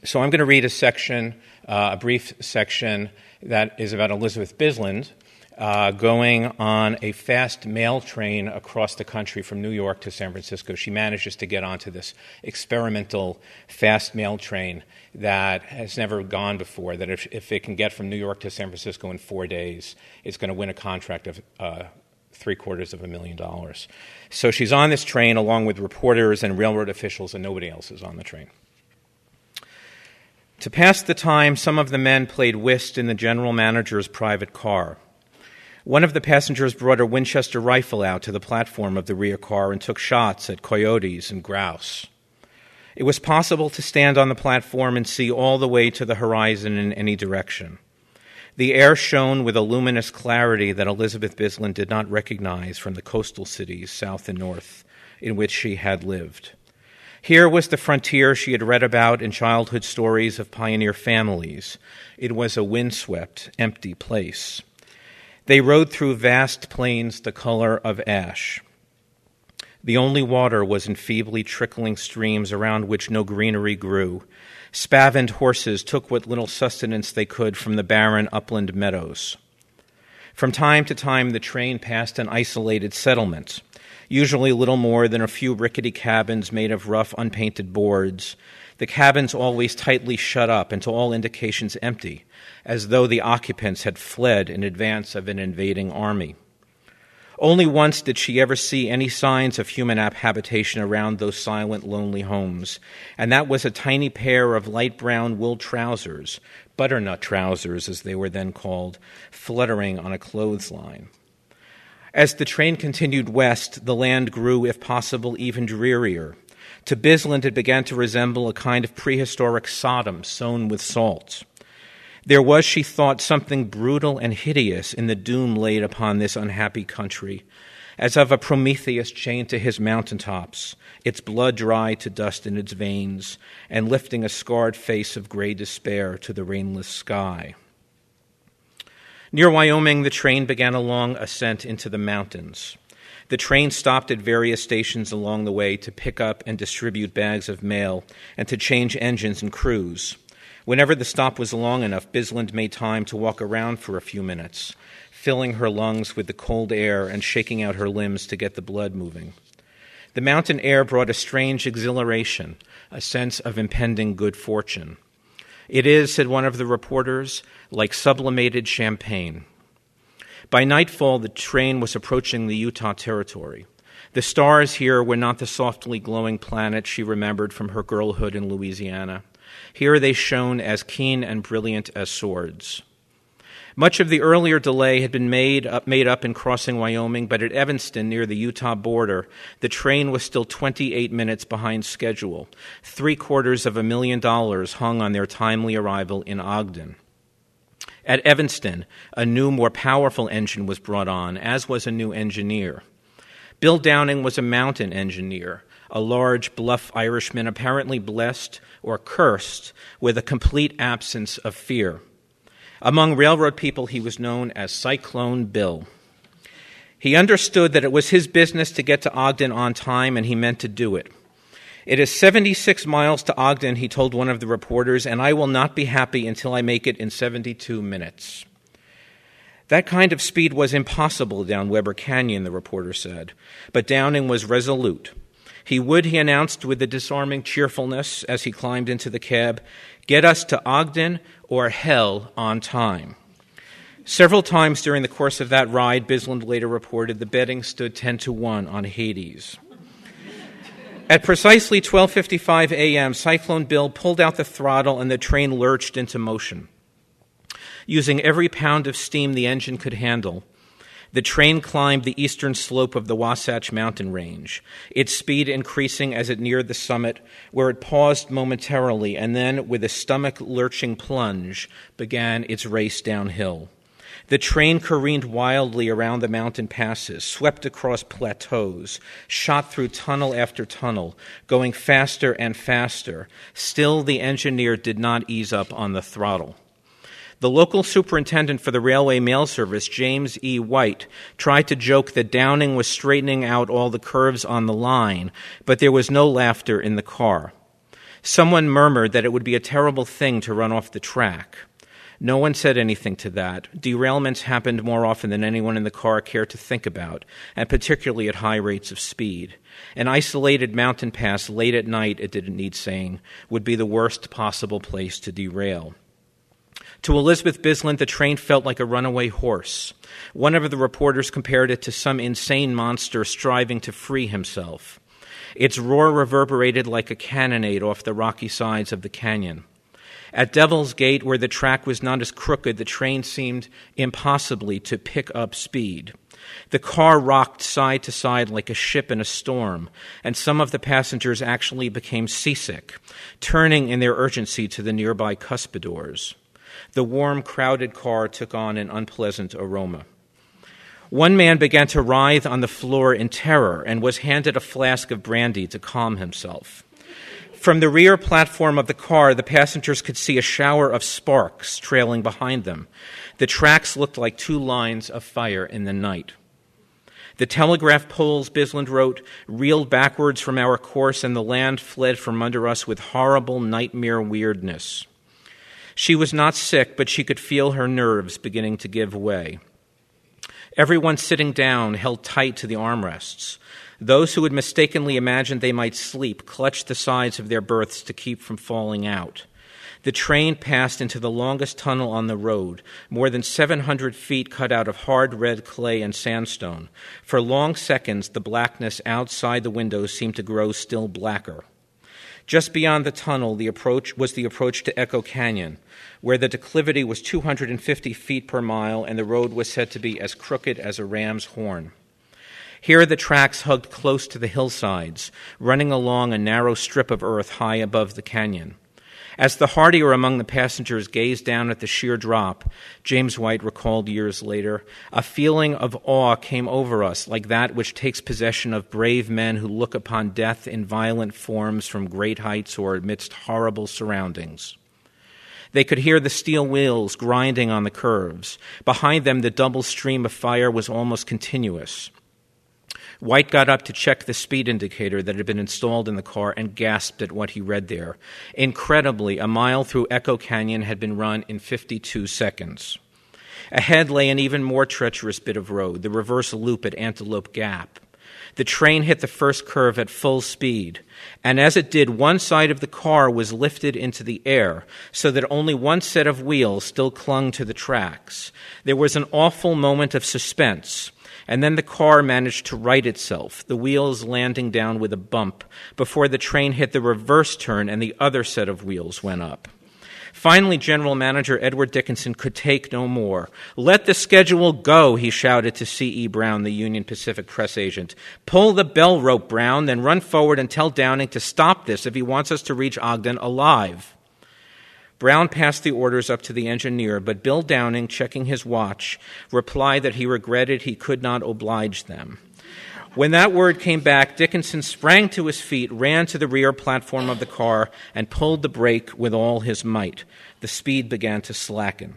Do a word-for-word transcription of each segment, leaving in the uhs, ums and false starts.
So I'm going to read a section, uh, a brief section that is about Elizabeth Bisland uh, going on a fast mail train across the country from New York to San Francisco. She manages to get onto this experimental fast mail train that has never gone before, that if, if it can get from New York to San Francisco in four days, it's going to win a contract of uh, three quarters of a million dollars. So she's on this train along with reporters and railroad officials, and nobody else is on the train. To pass the time, some of the men played whist in the general manager's private car. One of the passengers brought a Winchester rifle out to the platform of the rear car and took shots at coyotes and grouse. It was possible to stand on the platform and see all the way to the horizon in any direction. The air shone with a luminous clarity that Elizabeth Bisland did not recognize from the coastal cities, south and north, in which she had lived. Here was the frontier she had read about in childhood stories of pioneer families. It was a windswept, empty place. They rode through vast plains the color of ash. The only water was in feebly trickling streams around which no greenery grew. Spavined horses took what little sustenance they could from the barren upland meadows. From time to time, the train passed an isolated settlement, usually little more than a few rickety cabins made of rough, unpainted boards, the cabins always tightly shut up and to all indications empty, as though the occupants had fled in advance of an invading army. Only once did she ever see any signs of human habitation around those silent, lonely homes, and that was a tiny pair of light brown wool trousers, butternut trousers as they were then called, fluttering on a clothesline. As the train continued west, the land grew, if possible, even drearier. To Bisland, it began to resemble a kind of prehistoric Sodom sown with salt. There was, she thought, something brutal and hideous in the doom laid upon this unhappy country, as of a Prometheus chained to his mountaintops, its blood dry to dust in its veins, and lifting a scarred face of gray despair to the rainless sky. Near Wyoming, the train began a long ascent into the mountains. The train stopped at various stations along the way to pick up and distribute bags of mail and to change engines and crews. Whenever the stop was long enough, Bisland made time to walk around for a few minutes, filling her lungs with the cold air and shaking out her limbs to get the blood moving. The mountain air brought a strange exhilaration, a sense of impending good fortune. It is, said one of the reporters, like sublimated champagne. By nightfall, the train was approaching the Utah Territory. The stars here were not the softly glowing planets she remembered from her girlhood in Louisiana. Here they shone as keen and brilliant as swords. Much of the earlier delay had been made up, made up in crossing Wyoming, but at Evanston, near the Utah border, the train was still twenty-eight minutes behind schedule. Three quarters of a million dollars hung on their timely arrival in Ogden. At Evanston, a new, more powerful engine was brought on, as was a new engineer. Bill Downing was a mountain engineer, a large, bluff Irishman apparently blessed or cursed with a complete absence of fear. Among railroad people, he was known as Cyclone Bill. He understood that it was his business to get to Ogden on time, and he meant to do it. It is seventy-six miles to Ogden, he told one of the reporters, and I will not be happy until I make it in seventy-two minutes. That kind of speed was impossible down Weber Canyon, the reporter said, but Downing was resolute. He would, he announced with a disarming cheerfulness as he climbed into the cab, get us to Ogden or hell on time. Several times during the course of that ride, Bisland later reported, the betting stood ten to one on Hades. At precisely twelve fifty-five a.m., Cyclone Bill pulled out the throttle and the train lurched into motion. Using every pound of steam the engine could handle, the train climbed the eastern slope of the Wasatch Mountain Range, its speed increasing as it neared the summit, where it paused momentarily and then, with a stomach-lurching plunge, began its race downhill. The train careened wildly around the mountain passes, swept across plateaus, shot through tunnel after tunnel, going faster and faster. Still, the engineer did not ease up on the throttle. The local superintendent for the railway mail service, James E. White, tried to joke that Downing was straightening out all the curves on the line, but there was no laughter in the car. Someone murmured that it would be a terrible thing to run off the track. No one said anything to that. Derailments happened more often than anyone in the car cared to think about, and particularly at high rates of speed. An isolated mountain pass late at night, it didn't need saying, would be the worst possible place to derail. To Elizabeth Bisland, the train felt like a runaway horse. One of the reporters compared it to some insane monster striving to free himself. Its roar reverberated like a cannonade off the rocky sides of the canyon. At Devil's Gate, where the track was not as crooked, the train seemed impossibly to pick up speed. The car rocked side to side like a ship in a storm, and some of the passengers actually became seasick, turning in their urgency to the nearby cuspidors. The warm, crowded car took on an unpleasant aroma. One man began to writhe on the floor in terror and was handed a flask of brandy to calm himself. From the rear platform of the car, the passengers could see a shower of sparks trailing behind them. The tracks looked like two lines of fire in the night. The telegraph poles, Bisland wrote, reeled backwards from our course, and the land fled from under us with horrible nightmare weirdness. She was not sick, but she could feel her nerves beginning to give way. Everyone sitting down held tight to the armrests. Those who had mistakenly imagined they might sleep clutched the sides of their berths to keep from falling out. The train passed into the longest tunnel on the road, more than seven hundred feet cut out of hard red clay and sandstone. For long seconds, the blackness outside the windows seemed to grow still blacker. Just beyond the tunnel, the approach was the approach to Echo Canyon, where the declivity was two hundred fifty feet per mile and the road was said to be as crooked as a ram's horn. Here the tracks hugged close to the hillsides, running along a narrow strip of earth high above the canyon. As the hardier among the passengers gazed down at the sheer drop, James White recalled years later, a feeling of awe came over us, like that which takes possession of brave men who look upon death in violent forms from great heights or amidst horrible surroundings. They could hear the steel wheels grinding on the curves. Behind them, the double stream of fire was almost continuous. White got up to check the speed indicator that had been installed in the car and gasped at what he read there. Incredibly, a mile through Echo Canyon had been run in fifty-two seconds. Ahead lay an even more treacherous bit of road, the reverse loop at Antelope Gap. The train hit the first curve at full speed, and as it did, one side of the car was lifted into the air so that only one set of wheels still clung to the tracks. There was an awful moment of suspense. And then the car managed to right itself, the wheels landing down with a bump, before the train hit the reverse turn and the other set of wheels went up. Finally, General Manager Edward Dickinson could take no more. "Let the schedule go," he shouted to C E. Brown, the Union Pacific press agent. "Pull the bell rope, Brown, then run forward and tell Downing to stop this if he wants us to reach Ogden alive." Brown passed the orders up to the engineer, but Bill Downing, checking his watch, replied that he regretted he could not oblige them. When that word came back, Dickinson sprang to his feet, ran to the rear platform of the car, and pulled the brake with all his might. The speed began to slacken.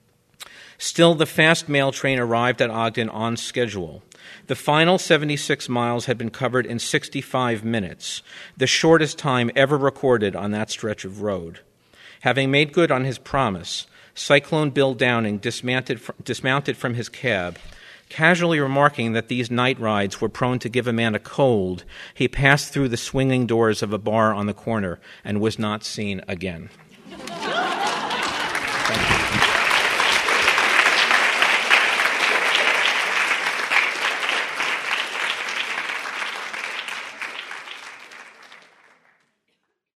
Still, the fast mail train arrived at Ogden on schedule. The final seventy-six miles had been covered in sixty-five minutes, the shortest time ever recorded on that stretch of road. Having made good on his promise, Cyclone Bill Downing dismounted, fr- dismounted from his cab. Casually remarking that these night rides were prone to give a man a cold, he passed through the swinging doors of a bar on the corner and was not seen again. Thank you.